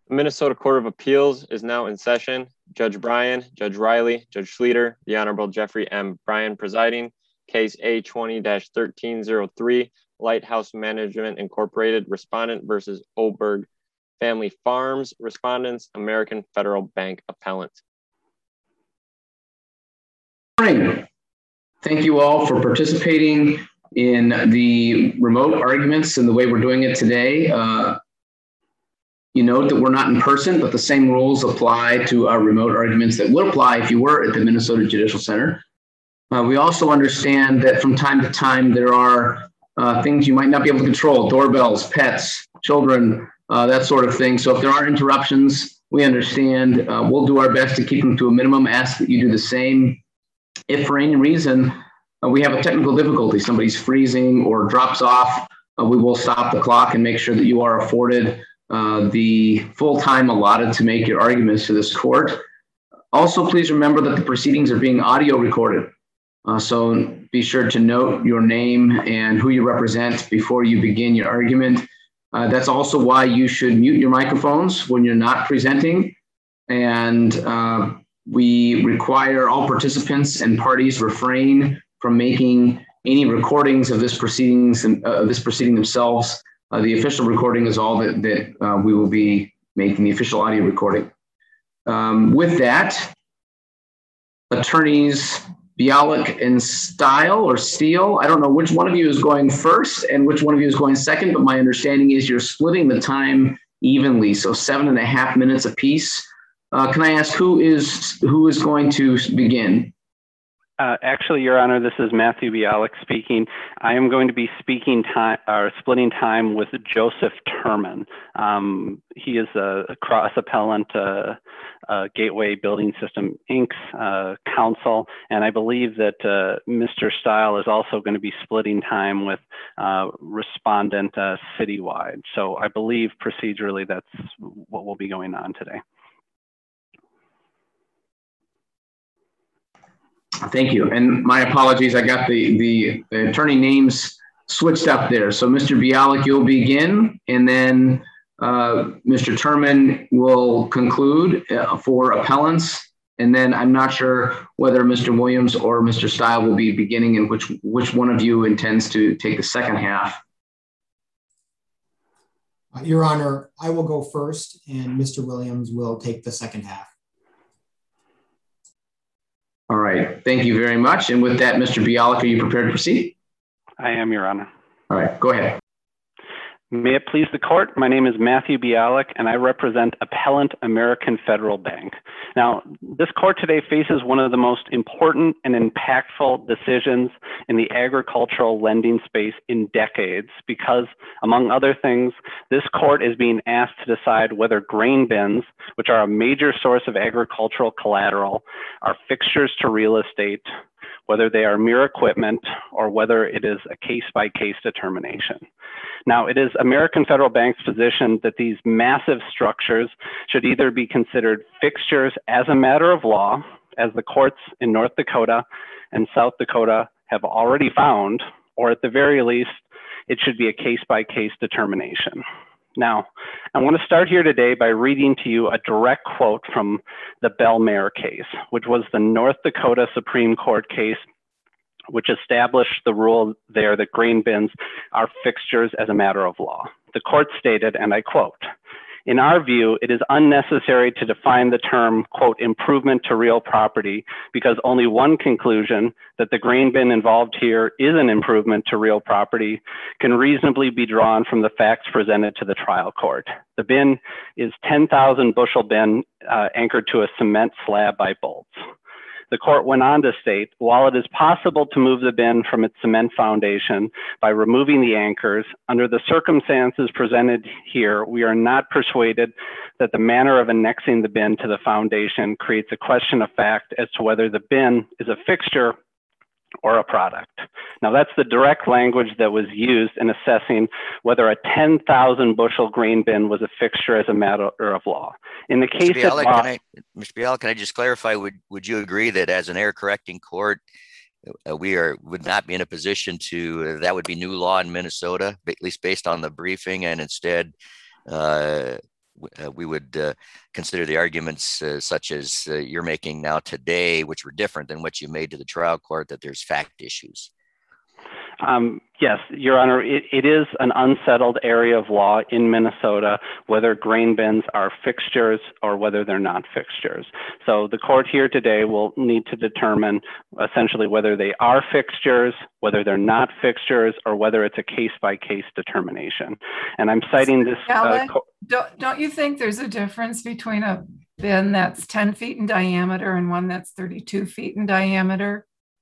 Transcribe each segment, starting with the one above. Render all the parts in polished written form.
The Minnesota Court of Appeals is now in session. Judge Bryan, Judge Riley, Judge Schlueter, the Honorable Jeffrey M. Bryan presiding. Case A20-1303, Lighthouse Management Incorporated, Respondent versus Oberg Family Farms, Respondents, American Federal Bank Appellant. Good morning. Thank you all for participating in the remote arguments and the way we're doing it today. You note that we're not in person, but the same rules apply to our remote arguments that would apply if you were at the Minnesota Judicial Center. We also understand that from time to time there are things you might not be able to control, doorbells, pets, children, that sort of thing. So if there are interruptions, we understand. We'll do our best to keep them to a minimum, ask that you do the same. If for any reason we have a technical difficulty, somebody's freezing or drops off, we will stop the clock and make sure that you are afforded the full time allotted to make your arguments to this court. Also, please remember that the proceedings are being audio recorded. So be sure to note your name and who you represent before you begin your argument. That's also why you should mute your microphones when you're not presenting. And we require all participants and parties refrain from making any recordings of this proceeding themselves. The official recording is all that we will be making, the official audio recording. With that, attorneys Bialik and Steele, I don't know which one of you is going first and which one of you is going second, but my understanding is you're splitting the time evenly, so 7.5 minutes apiece. Can I ask who is going to begin? Actually, Your Honor, this is Matthew Bialik speaking. I am going to be splitting time with Joseph Turman. He is a cross appellant, Gateway Building System Inc.'s counsel, and I believe that Mr. Steele is also going to be splitting time with respondent Citywide. So I believe procedurally that's what will be going on today. Thank you. And my apologies, I got the attorney names switched up there. So Mr. Bialik, you'll begin, and then Mr. Turman will conclude for appellants. And then I'm not sure whether Mr. Williams or Mr. Steele will be beginning and which one of you intends to take the second half. Your Honor, I will go first and Mr. Williams will take the second half. All right, thank you very much. And with that, Mr. Bialik, are you prepared to proceed? I am, Your Honor. All right, go ahead. May it please the court, my name is Matthew Bialik and I represent Appellant American Federal Bank. Now, this court today faces one of the most important and impactful decisions in the agricultural lending space in decades because, among other things, this court is being asked to decide whether grain bins, which are a major source of agricultural collateral, are fixtures to real estate, whether they are mere equipment, or whether it is a case-by-case determination. Now, it is American Federal Bank's position that these massive structures should either be considered fixtures as a matter of law, as the courts in North Dakota and South Dakota have already found, or at the very least, it should be a case-by-case determination. Now, I want to start here today by reading to you a direct quote from the Bell-Mare case, which was the North Dakota Supreme Court case which established the rule there that grain bins are fixtures as a matter of law. The court stated, and I quote, "In our view, it is unnecessary to define the term, quote, improvement to real property because only one conclusion, that the grain bin involved here is an improvement to real property, can reasonably be drawn from the facts presented to the trial court. The bin is 10,000 bushel bin anchored to a cement slab by bolts." The court went on to state, while it is possible to move the bin from its cement foundation by removing the anchors, under the circumstances presented here, we are not persuaded that the manner of annexing the bin to the foundation creates a question of fact as to whether the bin is a fixture or a product. Now that's the direct language that was used in assessing whether a 10,000 bushel grain bin was a fixture as a matter of law. In the case Mr. Bialik, can I just clarify, would you agree that as an error correcting court, would not be in a position to, that would be new law in Minnesota, at least based on the briefing, and instead we would consider the arguments such as you're making now today, which were different than what you made to the trial court, that there's fact issues. Yes, Your Honor, it is an unsettled area of law in Minnesota, whether grain bins are fixtures or whether they're not fixtures. So the court here today will need to determine essentially whether they are fixtures, whether they're not fixtures, or whether it's a case-by-case determination. And I'm citing this. Don't you think there's a difference between a bin that's 10 feet in diameter and one that's 32 feet in diameter?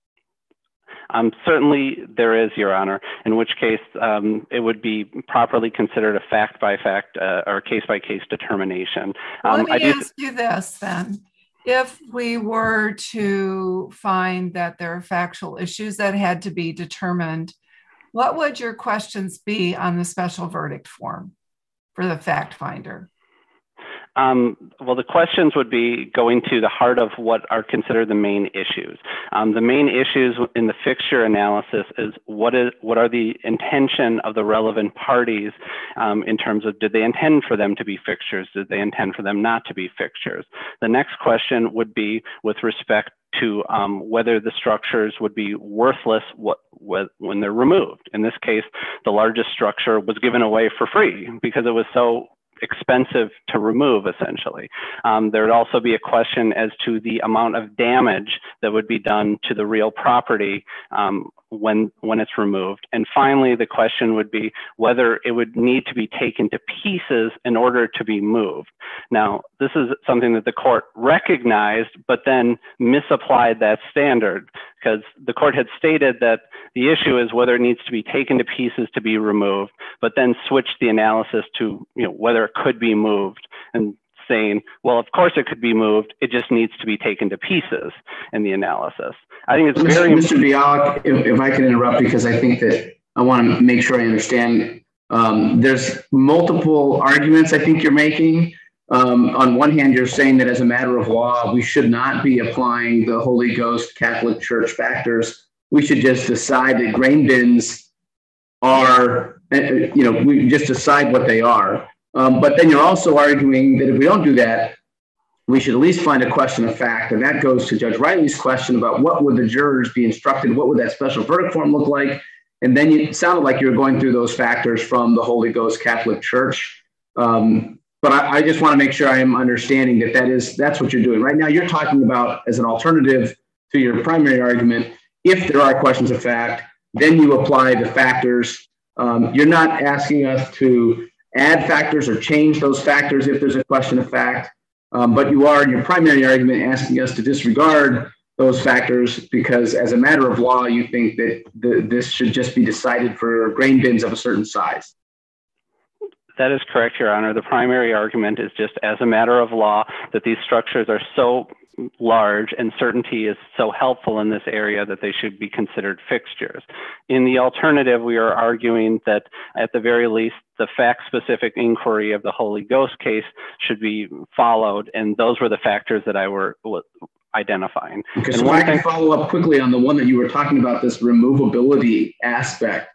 Certainly there is, Your Honor, in which case it would be properly considered a fact-by-fact or case-by-case determination. Let me ask you this then. If we were to find that there are factual issues that had to be determined, what would your questions be on the special verdict form for the fact finder? Well, the questions would be going to the heart of what are considered the main issues. The main issues in the fixture analysis is what are the intention of the relevant parties in terms of, did they intend for them to be fixtures? Did they intend for them not to be fixtures? The next question would be with respect to whether the structures would be worthless when they're removed. In this case, the largest structure was given away for free because it was so expensive to remove, essentially. There would also be a question as to the amount of damage that would be done to the real property when it's removed. And finally, the question would be whether it would need to be taken to pieces in order to be moved. Now, this is something that the court recognized, but then misapplied that standard, because the court had stated that the issue is whether it needs to be taken to pieces to be removed, but then switched the analysis to whether it could be moved, and saying, well, of course it could be moved, it just needs to be taken to pieces in the analysis. I think it's very Mr. Bialik, if I can interrupt, because I think that I want to make sure I understand. There's multiple arguments I think you're making. On one hand, you're saying that as a matter of law, we should not be applying the Holy Ghost Catholic Church factors. We should just decide that grain bins are, we just decide what they are. But then you're also arguing that if we don't do that, we should at least find a question of fact. And that goes to Judge Riley's question about what would the jurors be instructed? What would that special verdict form look like? And then it sounded like you were going through those factors from the Holy Ghost Catholic Church. But I just want to make sure I am understanding that that's what you're doing. Right now, you're talking about as an alternative to your primary argument, if there are questions of fact, then you apply the factors. You're not asking us to add factors or change those factors if there's a question of fact. But you are, in your primary argument, asking us to disregard those factors because as a matter of law, you think that this should just be decided for grain bins of a certain size. That is correct, Your Honor. The primary argument is just as a matter of law that these structures are so large and certainty is so helpful in this area that they should be considered fixtures. In the alternative, we are arguing that at the very least, the fact-specific inquiry of the Holy Ghost case should be followed, and those were the factors that I was identifying. Okay, so I can follow up quickly on the one that you were talking about, this removability aspect.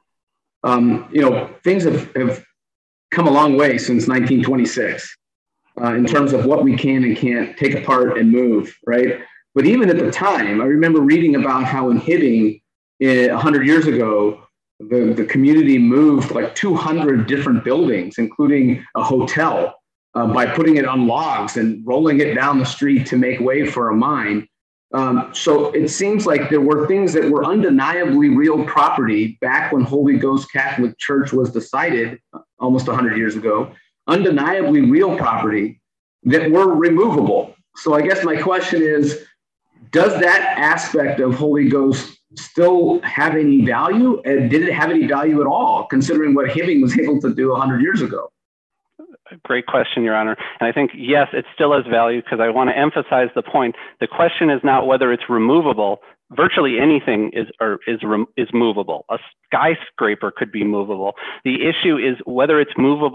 Things have come a long way since 1926 in terms of what we can and can't take apart and move, right? But even at the time, I remember reading about how in Hibbing 100 years ago, the community moved like 200 different buildings, including a hotel, by putting it on logs and rolling it down the street to make way for a mine. So it seems like there were things that were undeniably real property back when Holy Ghost Catholic Church was decided almost 100 years ago, undeniably real property that were removable. So I guess my question is, does that aspect of Holy Ghost still have any value? And did it have any value at all, considering what Hibbing was able to do 100 yeyears ago? Great question, Your Honor. And I think, yes, it still has value because I want to emphasize the point. The question is not whether it's removable. Virtually anything is movable. A skyscraper could be movable. The issue is whether it's movable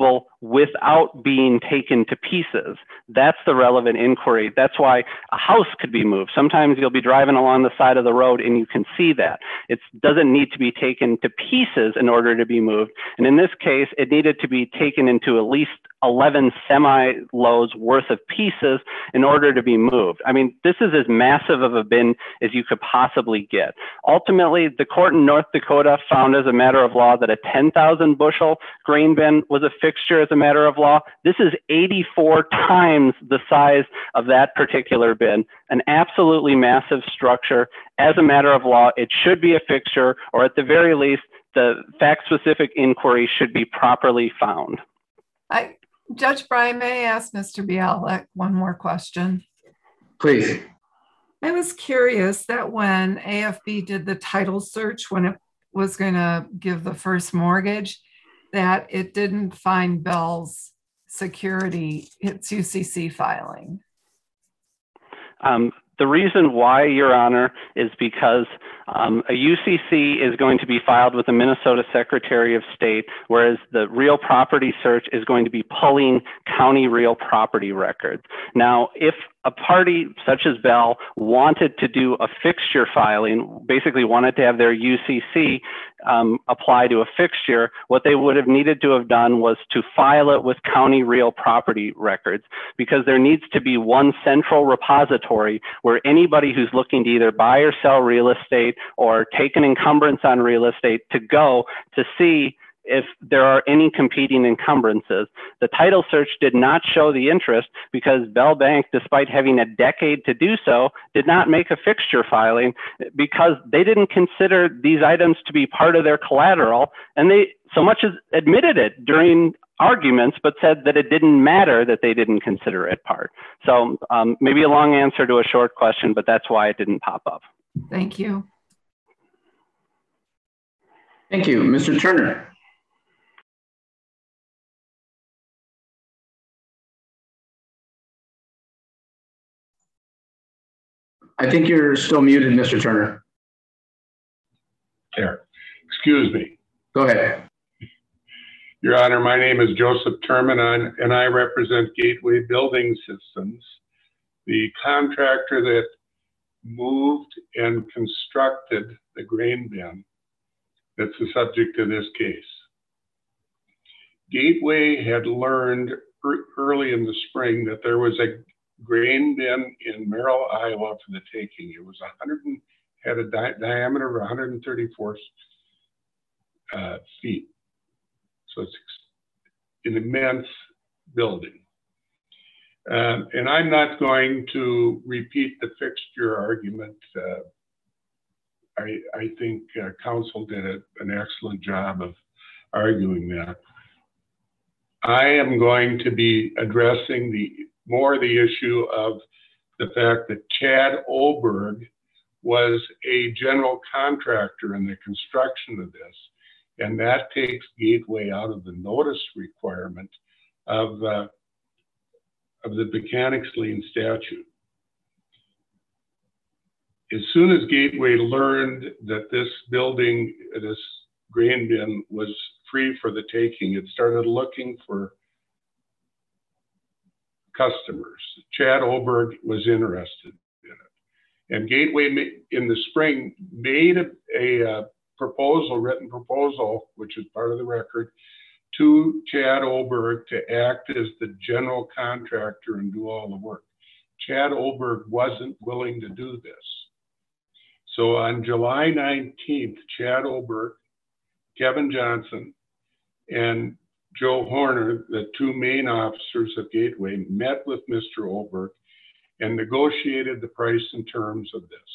without being taken to pieces. That's the relevant inquiry. That's why a house could be moved. Sometimes you'll be driving along the side of the road and you can see that. It doesn't need to be taken to pieces in order to be moved. And in this case, it needed to be taken into at least 11 semi-loads worth of pieces in order to be moved. I mean, this is as massive of a bin as you could possibly get. Ultimately, the court in North Dakota found as a matter of law that a 10,000 bushel grain bin was a fixture as a matter of law. This is 84 times the size of that particular bin, an absolutely massive structure. As a matter of law, it should be a fixture, or at the very least, the fact-specific inquiry should be properly found. Judge Bryan, may I ask Mr. Bialik one more question? Please. I was curious that when AFB did the title search, when it was going to give the first mortgage, that it didn't find Bell's security, its UCC filing. The reason why, Your Honor, is because a UCC is going to be filed with the Minnesota Secretary of State, whereas the real property search is going to be pulling county real property records. Now, if a party such as Bell wanted to do a fixture filing, basically wanted to have their UCC apply to a fixture, what they would have needed to have done was to file it with county real property records, because there needs to be one central repository where anybody who's looking to either buy or sell real estate or take an encumbrance on real estate to go to see if there are any competing encumbrances. The title search did not show the interest because Bell Bank, despite having a decade to do so, did not make a fixture filing because they didn't consider these items to be part of their collateral, and they so much as admitted it during arguments, but said that it didn't matter that they didn't consider it part. So maybe a long answer to a short question, but that's why it didn't pop up. Thank you. Thank you. Mr. Turner. I think you're still muted, Mr. Turner. There. Excuse me. Go ahead. Your Honor, my name is Joseph Terman, and I represent Gateway Building Systems, the contractor that moved and constructed the grain bin that's the subject of this case. Gateway had learned early in the spring that there was a grain bin in Merrill, Iowa for the taking. It was had a diameter of 134 feet. So it's an immense building. And I'm not going to repeat the fixture argument. I think counsel did an excellent job of arguing that. I am going to be addressing more the issue of the fact that Chad Oberg was a general contractor in the construction of this, and that takes Gateway out of the notice requirement of the mechanics lien statute. As soon as Gateway learned that this building, this grain bin, was free for the taking, it started looking for customers. Chad Oberg was interested in it. And Gateway, in the spring, made a proposal, written proposal, which is part of the record, to Chad Oberg to act as the general contractor and do all the work. Chad Oberg wasn't willing to do this. So on July 19th, Chad Oberg, Kevin Johnson, and Joe Horner, the two main officers of Gateway, met with Mr. Oberg and negotiated the price and terms of this.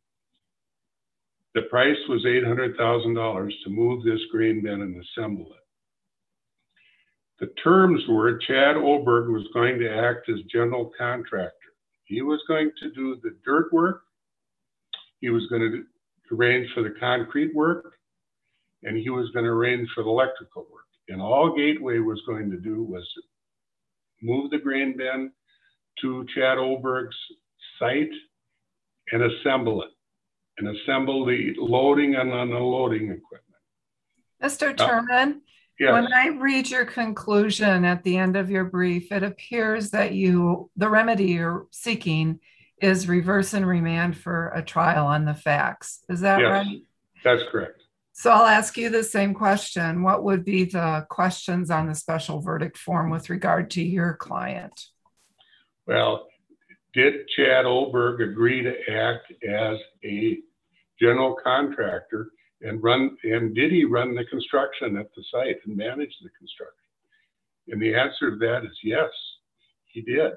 The price was $800,000 to move this grain bin and assemble it. The terms were Chad Oberg was going to act as general contractor. He was going to do the dirt work, he was going to arrange for the concrete work, and he was going to arrange for the electrical work. And all Gateway was going to do was move the grain bin to Chad Oberg's site and assemble it, and assemble the loading and unloading equipment. Mr. Terman, Yes. When I read your conclusion at the end of your brief, it appears that the remedy you're seeking is reverse and remand for a trial on the facts. Is that Yes, right? that's correct. So I'll ask you the same question. What would be the questions on the special verdict form with regard to your client? Well, did Chad Oberg agree to act as a general contractor and did he run the construction at the site and manage the construction? And the answer to that is yes, he did.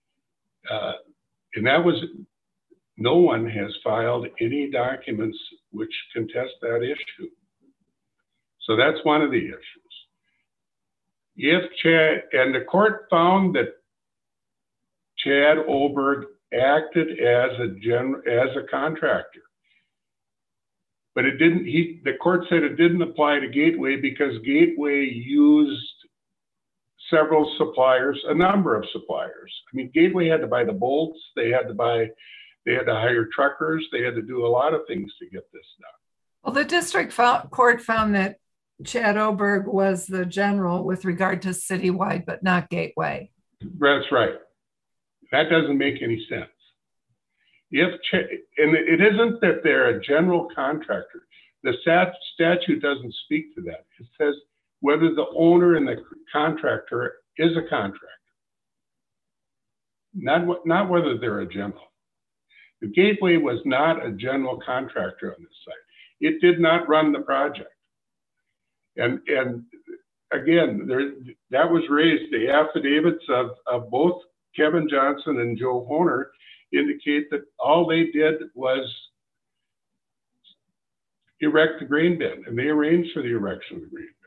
And that was, no one has filed any documents which contest that issue. So that's one of the issues. If Chad, and the court found that Chad Oberg acted as a contractor, but it didn't, the court said it didn't apply to Gateway because Gateway used several suppliers, a number of suppliers. I mean, Gateway had to buy the bolts, they had to hire truckers, they had to do a lot of things to get this done. Well, the district court found that Chad Oberg was the general with regard to Citywide, but not Gateway. That's right. That doesn't make any sense. And it isn't that they're a general contractor. The statute doesn't speak to that. It says whether the owner and the contractor is a contractor, not whether they're a general. The Gateway was not a general contractor on this site. It did not run the project. And again, that was raised. The affidavits of both Kevin Johnson and Joe Honer indicate that all they did was erect the grain bin, and they arranged for the erection of the grain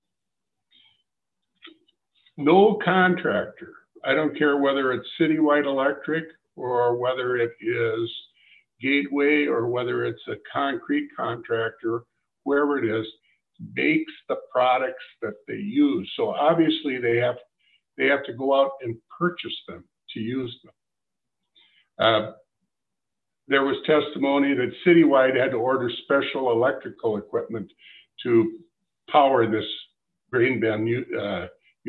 bin. No contractor, I don't care whether it's Citywide Electric or whether it is Gateway or whether it's a concrete contractor, whoever it is, makes the products that they use. So obviously they have to go out and purchase them to use them. There was testimony that Citywide had to order special electrical equipment to power this grain bin unit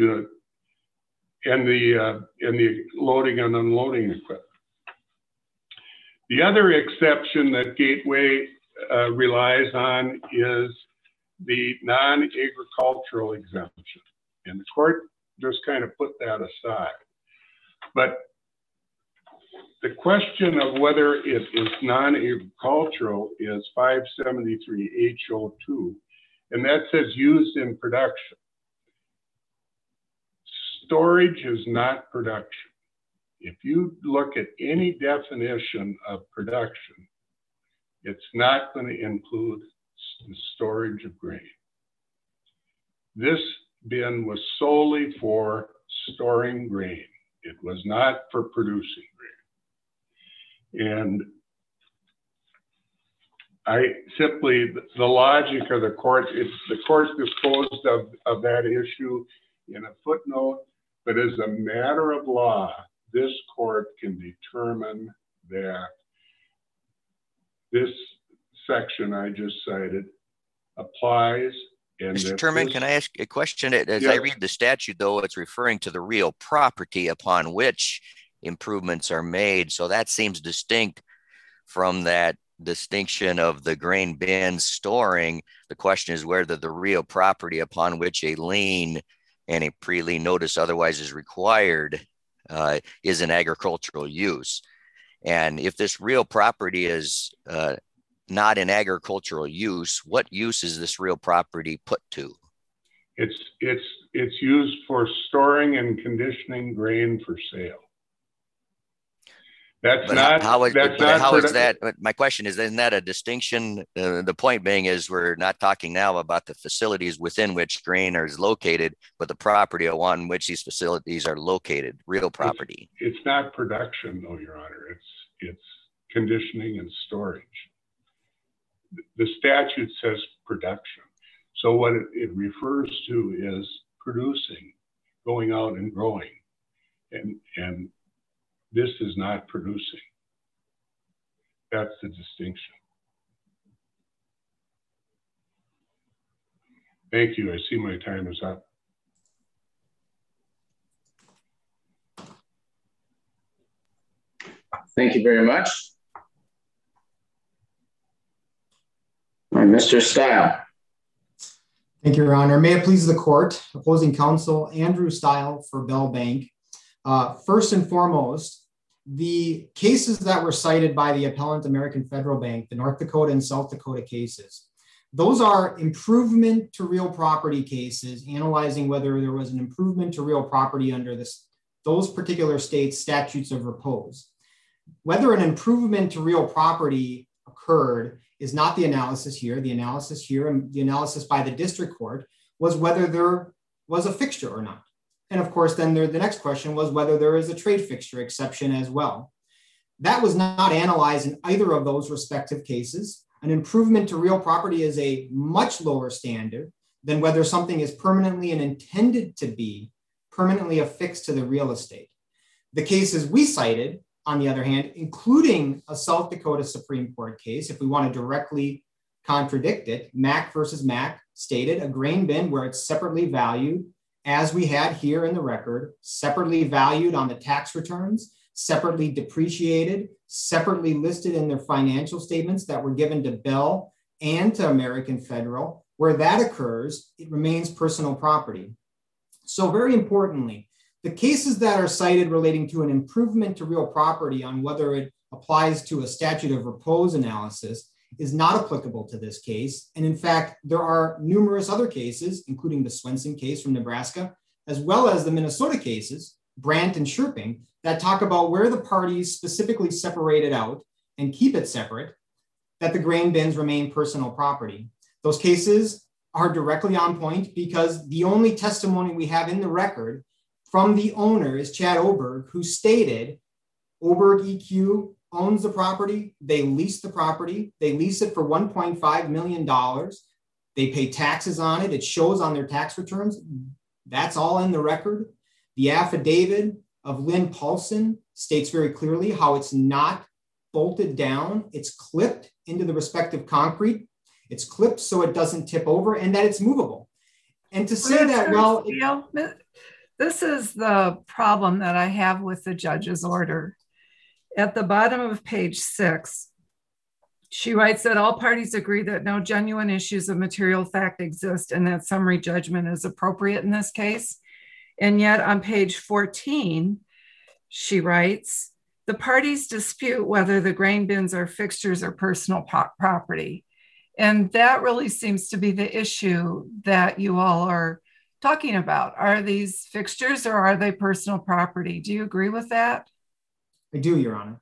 and the loading and unloading equipment. The other exception that Gateway relies on is the non-agricultural exemption. And the court just kind of put that aside. But the question of whether it is non-agricultural is 573H02, and that says used in production. Storage is not production. If you look at any definition of production, it's not going to include the storage of grain. This bin was solely for storing grain. It was not for producing grain. And the logic of the court, the court disposed of that issue in a footnote, but as a matter of law, this court can determine that this section I just cited applies. And Mr. Chairman, can I ask a question? As I read the statute, though, it's referring to the real property upon which improvements are made. So that seems distinct from that distinction of the grain bin storing. The question is whether the real property upon which a lien and a pre-lien notice otherwise is required is an agricultural use. And if this real property is not in agricultural use, what use is this real property put to? It's used for storing and conditioning grain for sale. How is that? My question is, isn't that a distinction? The point being is we're not talking now about the facilities within which grain is located, but the property on which these facilities are located, real property. It's not production, though, Your Honor. It's conditioning and storage. The statute says production. So what it refers to is producing, going out and growing. And this is not producing. That's the distinction. Thank you. I see my time is up. Thank you very much. All right, Mr. Stile. Thank you, Your Honor. May it please the court, opposing counsel Andrew Stile for Bell Bank. First and foremost, the cases that were cited by the appellant American Federal Bank, the North Dakota and South Dakota cases, those are improvement to real property cases, analyzing whether there was an improvement to real property under those particular states' statutes of repose. Whether an improvement to real property occurred is not the analysis here. The analysis here and the analysis by the district court was whether there was a fixture or not. And of course, then the next question was whether there is a trade fixture exception as well. That was not analyzed in either of those respective cases. An improvement to real property is a much lower standard than whether something is permanently and intended to be permanently affixed to the real estate. The cases we cited, on the other hand, including a South Dakota Supreme Court case, if we want to directly contradict it, Mack versus Mack stated a grain bin where it's separately valued, as we had here in the record, separately valued on the tax returns, separately depreciated, separately listed in their financial statements that were given to Bell and to American Federal. Where that occurs, it remains personal property. So very importantly, the cases that are cited relating to an improvement to real property on whether it applies to a statute of repose analysis is not applicable to this case. And in fact, there are numerous other cases, including the Swenson case from Nebraska, as well as the Minnesota cases, Brandt and Sherping, that talk about where the parties specifically separate it out and keep it separate, that the grain bins remain personal property. Those cases are directly on point because the only testimony we have in the record from the owner is Chad Oberg, who stated Oberg EQ owns the property, they lease the property, they lease it for $1.5 million, they pay taxes on it, it shows on their tax returns, that's all in the record. The affidavit of Lynn Paulson states very clearly how it's not bolted down, it's clipped into the respective concrete, it's clipped so it doesn't tip over, and that it's movable. And to say that, well, this is the problem that I have with the judge's order. At the bottom of page 6, she writes that all parties agree that no genuine issues of material fact exist and that summary judgment is appropriate in this case. And yet on page 14, she writes, the parties dispute whether the grain bins are fixtures or personal property. And that really seems to be the issue that you all are talking about. Are these fixtures or are they personal property? Do you agree with that? I do, Your Honor.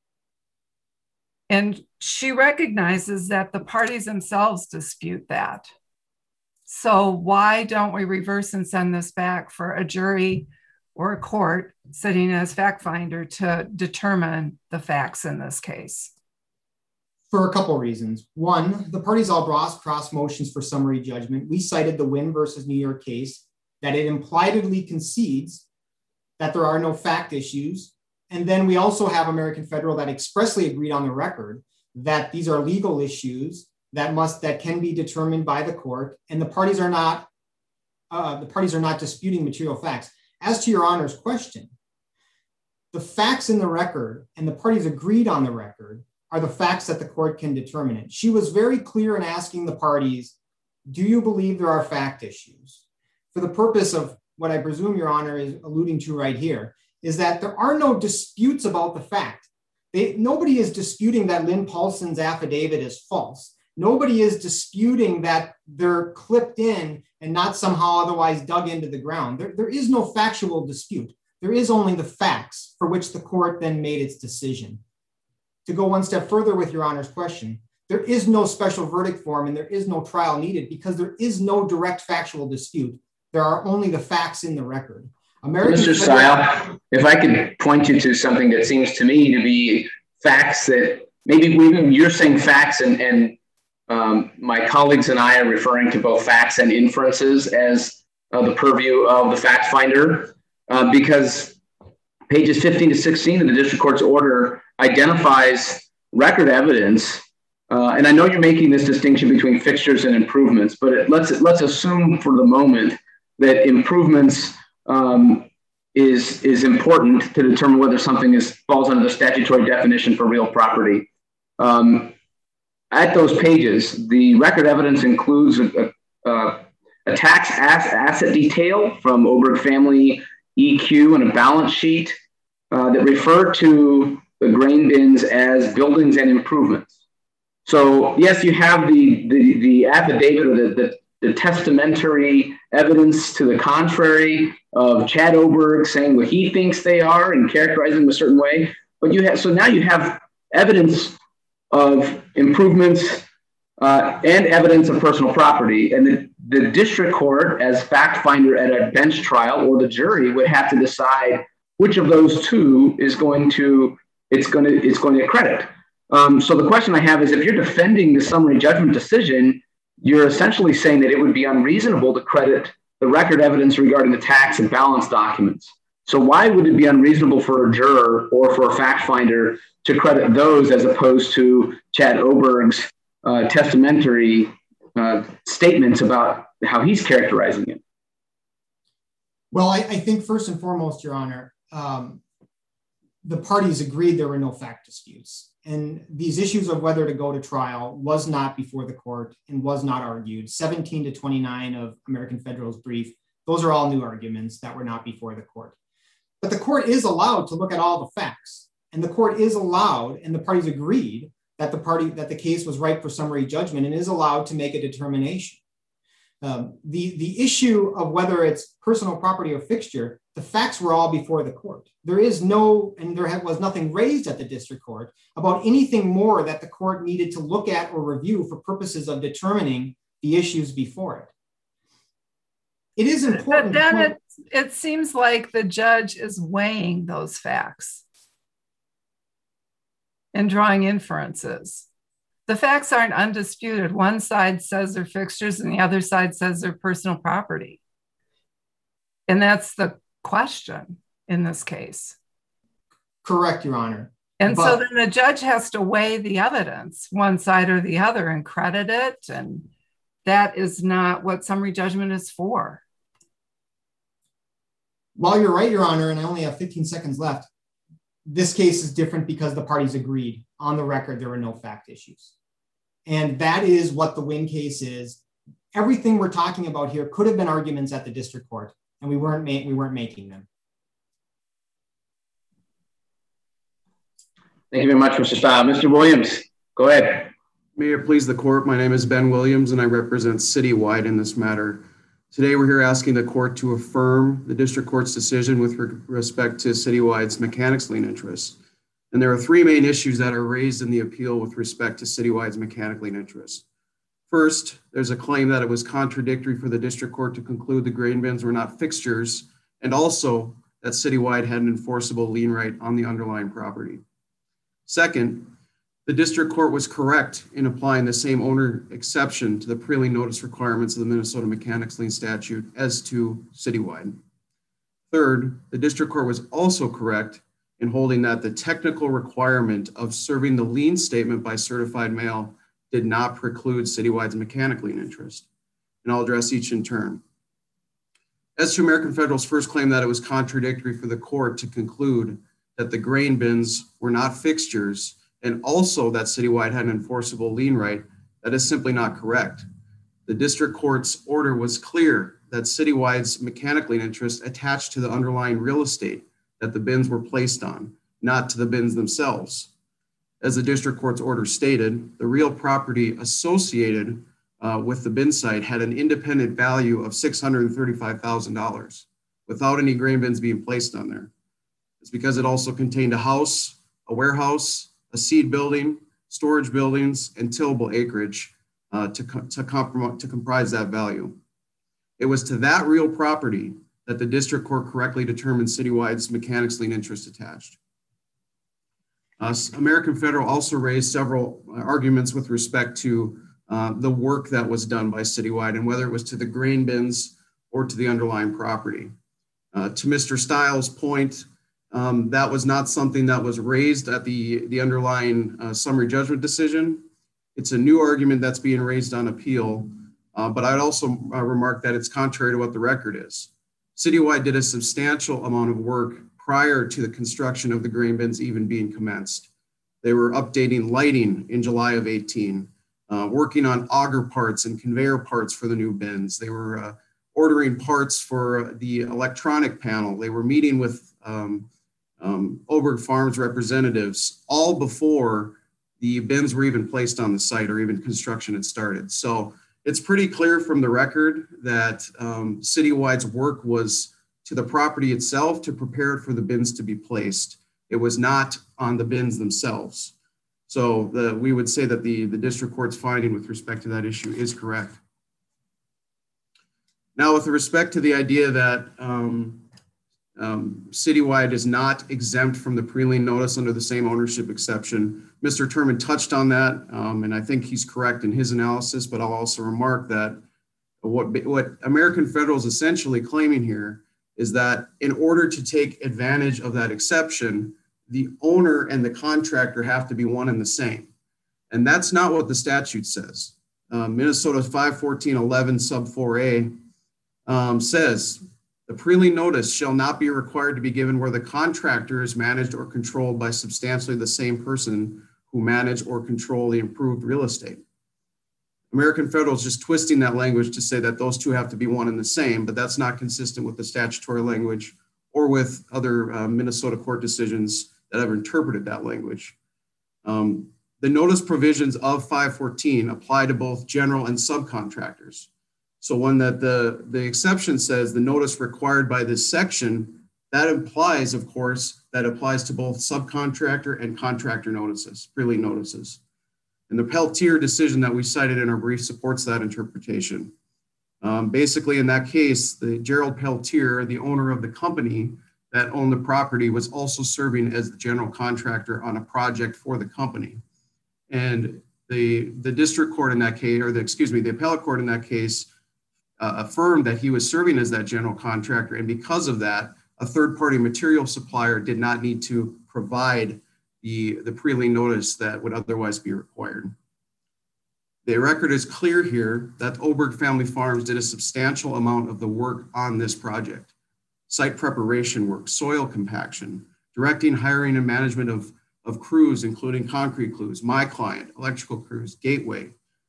And she recognizes that the parties themselves dispute that. So why don't we reverse and send this back for a jury or a court sitting as fact finder to determine the facts in this case? For a couple of reasons. One, the parties all brought cross motions for summary judgment. We cited the Wynn versus New York case that it impliedly concedes that there are no fact issues. And then we also have American Federal that expressly agreed on the record that these are legal issues that can be determined by the court, and the parties are not disputing material facts. As to Your Honor's question, the facts in the record and the parties agreed on the record are the facts that the court can determine it. She was very clear in asking the parties, do you believe there are fact issues? For the purpose of what I presume Your Honor is alluding to right here, is that there are no disputes about the fact. Nobody is disputing that Lynn Paulson's affidavit is false. Nobody is disputing that they're clipped in and not somehow otherwise dug into the ground. There is no factual dispute. There is only the facts for which the court then made its decision. To go one step further with Your Honor's question, there is no special verdict form and there is no trial needed because there is no direct factual dispute. There are only the facts in the record. Mr. Stile, if I could point you to something that seems to me to be facts that maybe you're saying facts and my colleagues and I are referring to both facts and inferences as the purview of the fact finder because pages 15 to 16 of the district court's order identifies record evidence and I know you're making this distinction between fixtures and improvements, but let's assume for the moment that improvements is important to determine whether something falls under the statutory definition for real property. At those pages, the record evidence includes a tax asset detail from Oberg Family EQ and a balance sheet that refer to the grain bins as buildings and improvements. So yes, you have the affidavit or the testamentary evidence to the contrary of Chad Oberg saying what he thinks they are and characterizing them a certain way. But now you have evidence of improvements and evidence of personal property. And the district court, as fact finder at a bench trial, or the jury would have to decide which of those two is going to credit. So the question I have is, if you're defending the summary judgment decision, you're essentially saying that it would be unreasonable to credit the record evidence regarding the tax and balance documents. So why would it be unreasonable for a juror or for a fact finder to credit those as opposed to Chad Oberg's testamentary statements about how he's characterizing it? Well, I think first and foremost, Your Honor, the parties agreed there were no fact disputes. And these issues of whether to go to trial was not before the court and was not argued. 17 to 29 of American Federal's brief, those are all new arguments that were not before the court. But the court is allowed to look at all the facts. And the court is allowed, and the parties agreed that the case was ripe for summary judgment and is allowed to make a determination. The issue of whether it's personal property or fixture, the facts were all before the court. There is no, and there was nothing raised at the district court about anything more that the court needed to look at or review for purposes of determining the issues before it. It is important. But then it seems like the judge is weighing those facts and drawing inferences. The facts aren't undisputed. One side says they're fixtures and the other side says they're personal property. And that's the question in this case. Correct, Your Honor. And so then the judge has to weigh the evidence, one side or the other, and credit it. And that is not what summary judgment is for. Well, you're right, Your Honor, and I only have 15 seconds left. This case is different because the parties agreed. On the record, there were no fact issues. And that is what the Wynn case is. Everything we're talking about here could have been arguments at the district court, and we weren't making them. Thank you very much, Mr. Stile. Mr. Williams, go ahead. May it please the court, my name is Ben Williams and I represent Citywide in this matter. Today we're here asking the court to affirm the district court's decision with respect to Citywide's mechanics lien interest. And there are three main issues that are raised in the appeal with respect to Citywide's mechanics lien interest. First, there's a claim that it was contradictory for the district court to conclude the grain bins were not fixtures, and also that Citywide had an enforceable lien right on the underlying property. Second, the district court was correct in applying the same owner exception to the pre-lien notice requirements of the Minnesota mechanics lien statute as to Citywide. Third, the district court was also correct in holding that the technical requirement of serving the lien statement by certified mail did not preclude Citywide's mechanics lien interest. And I'll address each in turn. As to American Federal's first claim that it was contradictory for the court to conclude that the grain bins were not fixtures and also that Citywide had an enforceable lien right, that is simply not correct. The district court's order was clear that Citywide's mechanics lien interest attached to the underlying real estate that the bins were placed on, not to the bins themselves. As the district court's order stated, the real property associated with the bin site had an independent value of $635,000 without any grain bins being placed on there. It's because it also contained a house, a warehouse, a seed building, storage buildings, and tillable acreage to comprise that value. It was to that real property that the district court correctly determined Citywide's mechanics lien interest attached. American Federal also raised several arguments with respect to the work that was done by Citywide and whether it was to the grain bins or to the underlying property. To Mr. Stiles' point, that was not something that was raised at the underlying summary judgment decision. It's a new argument that's being raised on appeal, but I'd also remark that it's contrary to what the record is. Citywide did a substantial amount of work prior to the construction of the grain bins even being commenced. They were updating lighting in July of 18, working on auger parts and conveyor parts for the new bins. They were ordering parts for the electronic panel. They were meeting with Oberg Farms representatives all before the bins were even placed on the site or even construction had started. So it's pretty clear from the record that Citywide's work was to the property itself to prepare it for the bins to be placed. It was not on the bins themselves. So we would say that the district court's finding with respect to that issue is correct. Now, with respect to the idea that Citywide is not exempt from the pre-lien notice under the same ownership exception, Mr. Turman touched on that, and I think he's correct in his analysis, but I'll also remark that what American Federal is essentially claiming here is that in order to take advantage of that exception, the owner and the contractor have to be one and the same. And that's not what the statute says. Minnesota 514.11 sub 4A says, the pre-lien notice shall not be required to be given where the contractor is managed or controlled by substantially the same person who manage or control the improved real estate. American Federal is just twisting that language to say that those two have to be one and the same, but that's not consistent with the statutory language or with other Minnesota court decisions that have interpreted that language. The notice provisions of 514 apply to both general and subcontractors. So when the exception says the notice required by this section, that implies, of course, that applies to both subcontractor and contractor notices, pre-lien notices. And the Peltier decision that we cited in our brief supports that interpretation. Basically, in that case, the Gerald Peltier, the owner of the company that owned the property, was also serving as the general contractor on a project for the company. And the district court in that case, or the appellate court in that case, affirmed that he was serving as that general contractor. And because of that, a third-party material supplier did not need to provide the pre-lien notice that would otherwise be required. The record is clear here that Oberg Family Farms did a substantial amount of the work on this project. Site preparation work, soil compaction, directing, hiring, and management of crews, including concrete crews, my client, electrical crews, Gateway.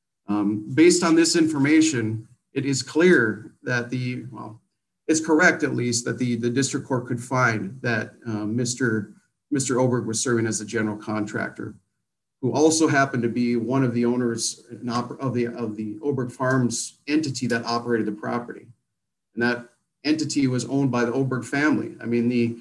Based on this information, it is clear that it's correct at least that the district court could find that Mr. Oberg was serving as a general contractor, who also happened to be one of the owners of the Oberg Farms entity that operated the property. And that entity was owned by the Oberg family. I mean, the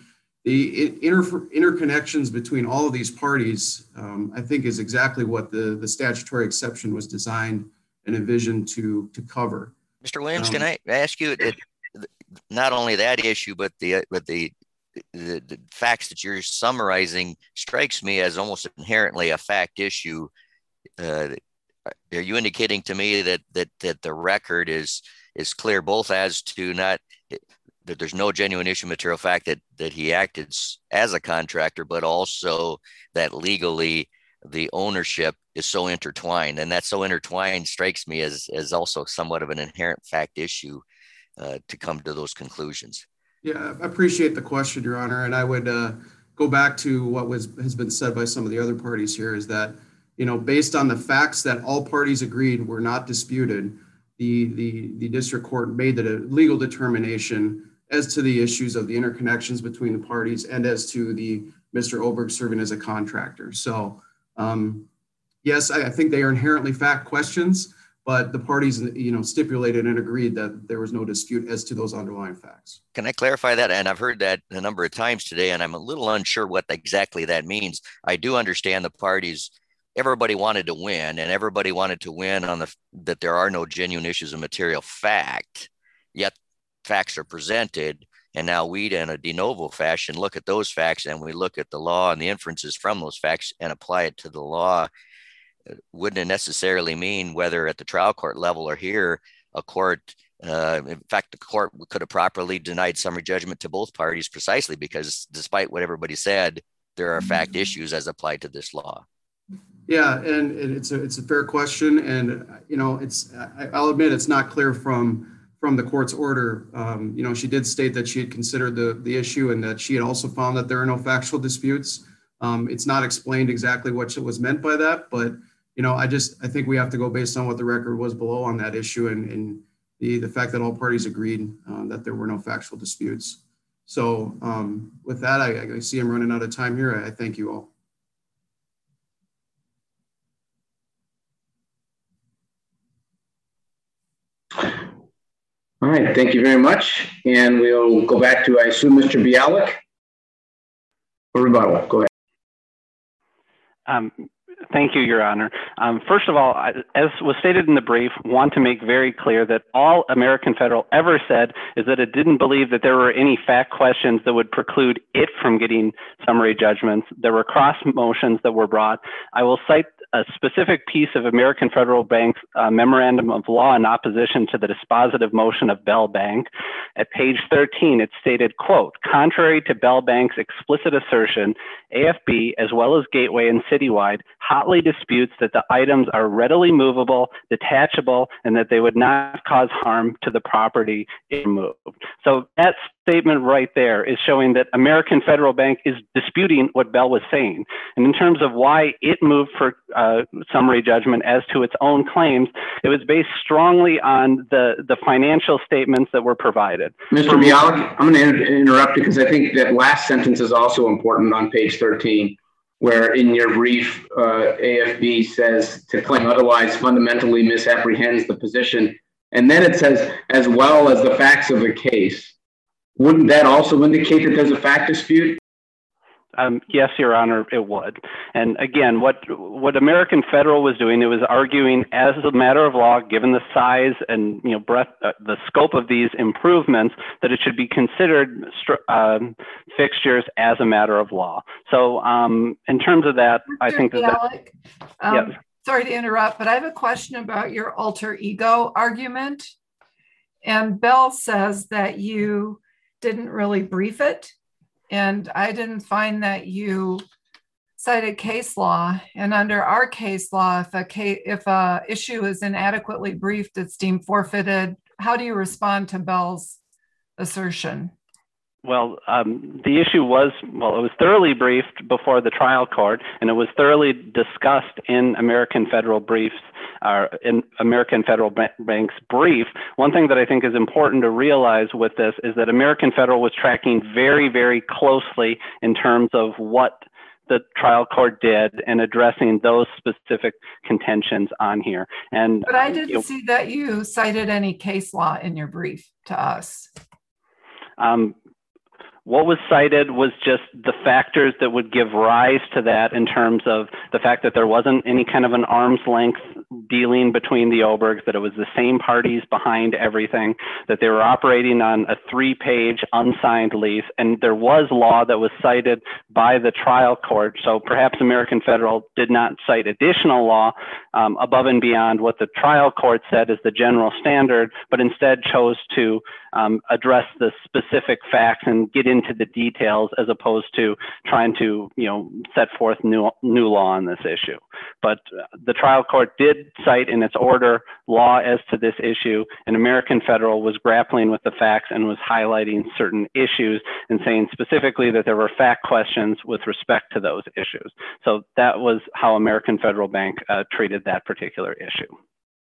interconnections between all of these parties, I think, is exactly what the statutory exception was designed and envisioned to cover. Mr. Williams, can I ask you not only that issue, but the facts that you're summarizing strikes me as almost inherently a fact issue. Are you indicating to me that the record is clear both as to not that there's no genuine issue material fact that he acted as a contractor, but also that legally the ownership is so intertwined, and that so intertwined strikes me as also somewhat of an inherent fact issue to come to those conclusions? Yeah, I appreciate the question, Your Honor. And I would go back to what has been said by some of the other parties here is that, based on the facts that all parties agreed were not disputed, the district court made that a legal determination as to the issues of the interconnections between the parties and as to the Mr. Oberg serving as a contractor. So yes, I think they are inherently fact questions, but the parties, stipulated and agreed that there was no dispute as to those underlying facts. Can I clarify that? And I've heard that a number of times today, and I'm a little unsure what exactly that means. I do understand the parties, everybody wanted to win, and everybody wanted to win on that there are no genuine issues of material fact, yet facts are presented. And now we, in a de novo fashion, look at those facts and we look at the law and the inferences from those facts and apply it to the law. Wouldn't it necessarily mean, whether at the trial court level or here, a court, in fact, the court could have properly denied summary judgment to both parties precisely because despite what everybody said, there are fact issues as applied to this law? Yeah, and it's a fair question, and I'll admit it's not clear from the court's order. She did state that she had considered the issue and that she had also found that there are no factual disputes. It's not explained exactly what was meant by that, but I think we have to go based on what the record was below on that issue and the fact that all parties agreed that there were no factual disputes. So with that, I see I'm running out of time here. I thank you all. All right, thank you very much. And we'll go back to, I assume, Mr. Bialik for rebuttal. Go ahead. Thank you, Your Honor. First of all, as was stated in the brief, want to make very clear that all American Federal ever said is that it didn't believe that there were any fact questions that would preclude it from getting summary judgments. There were cross motions that were brought. I will cite a specific piece of American Federal Bank's memorandum of law in opposition to the dispositive motion of Bell Bank. At page 13, it stated, quote, contrary to Bell Bank's explicit assertion, AFB, as well as Gateway and Citywide, hotly disputes that the items are readily movable, detachable, and that they would not cause harm to the property if moved. So that statement right there is showing that American Federal Bank is disputing what Bell was saying. And in terms of why it moved for summary judgment as to its own claims, it was based strongly on the financial statements that were provided. Mr. Bialik, I'm going to interrupt because I think that last sentence is also important on page 13, where in your brief, AFB says to claim otherwise fundamentally misapprehends the position. And then it says, as well as the facts of the case. Wouldn't that also indicate that there's a fact dispute? Yes, Your Honor, it would. And again, what American Federal was doing, it was arguing as a matter of law, given the size and breadth, the scope of these improvements, that it should be considered fixtures as a matter of law. So in terms of that, I think that. Yes. Sorry to interrupt, but I have a question about your alter ego argument. And Bell says that you didn't really brief it. And I didn't find that you cited case law. And under our case law, if a issue is inadequately briefed, it's deemed forfeited. How do you respond to Bell's assertion? Well, the issue was, it was thoroughly briefed before the trial court, and it was thoroughly discussed in American Federal Briefs, in American Federal Bank's brief. One thing that I think is important to realize with this is that American Federal was tracking very, very closely in terms of what the trial court did and addressing those specific contentions on here. But I didn't see that you cited any case law in your brief to us. What was cited was just the factors that would give rise to that in terms of the fact that there wasn't any kind of an arm's length dealing between the Obergs, that it was the same parties behind everything, that they were operating on a 3-page unsigned lease, and there was law that was cited by the trial court. So perhaps American Federal did not cite additional law above and beyond what the trial court said is the general standard, but instead chose to address the specific facts and get into the details as opposed to trying to, set forth new law on this issue. But the trial court did cite in its order law as to this issue, and American Federal was grappling with the facts and was highlighting certain issues and saying specifically that there were fact questions with respect to those issues. So that was how American Federal Bank treated that particular issue.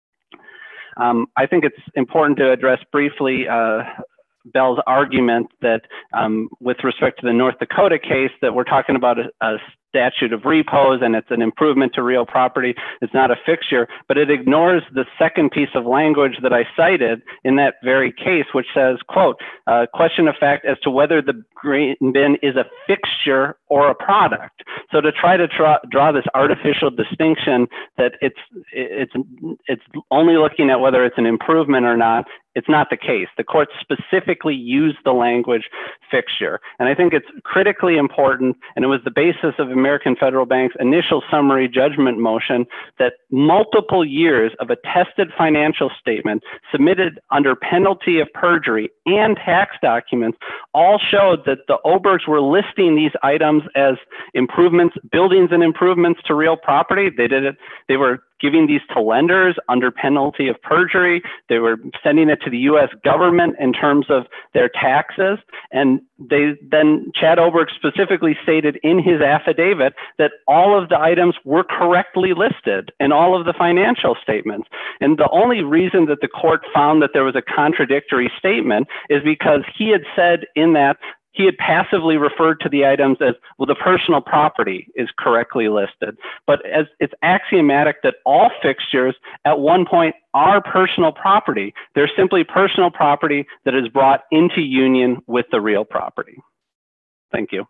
I think it's important to address briefly Bell's argument that with respect to the North Dakota case, that we're talking about a statute of repose and it's an improvement to real property. It's not a fixture, but it ignores the second piece of language that I cited in that very case, which says, quote, question of fact as to whether the grain bin is a fixture or a product. So to try to draw this artificial distinction that it's only looking at whether it's an improvement or not, it's not the case. The court specifically used the language fixture. And I think it's critically important, and it was the basis of American Federal Bank's initial summary judgment motion, that multiple years of attested financial statements submitted under penalty of perjury and tax documents all showed that the Obergs were listing these items as improvements, buildings and improvements to real property. They were giving these to lenders under penalty of perjury. They were sending it to the U.S. government in terms of their taxes. And then Chad Oberg specifically stated in his affidavit that all of the items were correctly listed in all of the financial statements. And the only reason that the court found that there was a contradictory statement is because he had said in that he had passively referred to the items as, well, the personal property is correctly listed. But as it's axiomatic that all fixtures at one point are personal property. They're simply personal property that is brought into union with the real property. Thank you.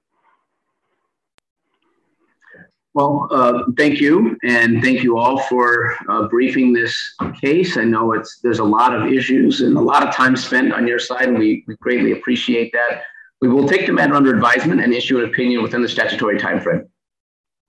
Well, thank you, and thank you all for briefing this case. I know there's a lot of issues and a lot of time spent on your side, and we greatly appreciate that. We will take the matter under advisement and issue an opinion within the statutory timeframe.